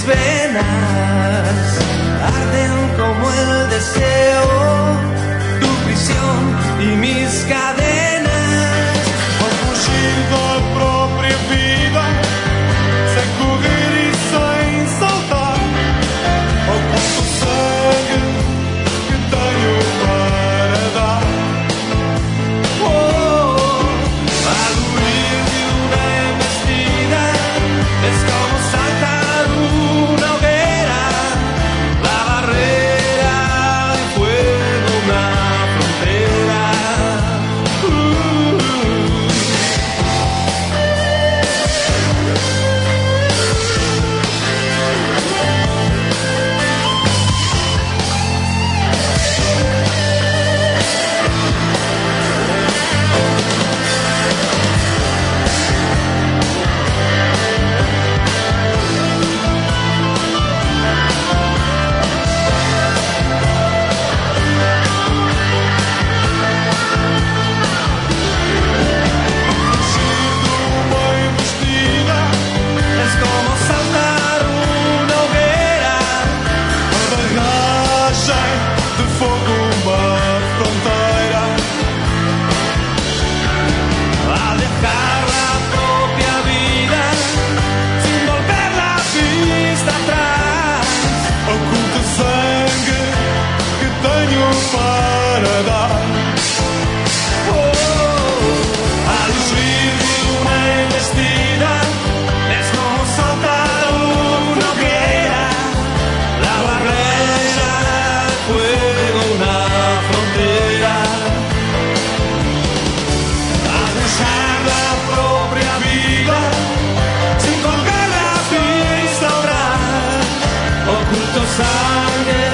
venas arden como el deseo, tu prisión y mis cadenas. Ao fugir da própria vida, sem correr e sem saltar, oculto o sangue que tenho para dar. A luz de una embestida es como saltar una hoguera, la barrera de fuego, una frontera. Es como saltar una hoguera, Barragem de fogo, uma fronteira. a dejar la propia vida sin volver la vista atrás. Oculto o sangue que tenho para dar. A luz de una embestida es como saltar una hoguera, la barrera de fuego, una frontera. A dejar la propia vida sin volver la vista atrás. Oculto sangre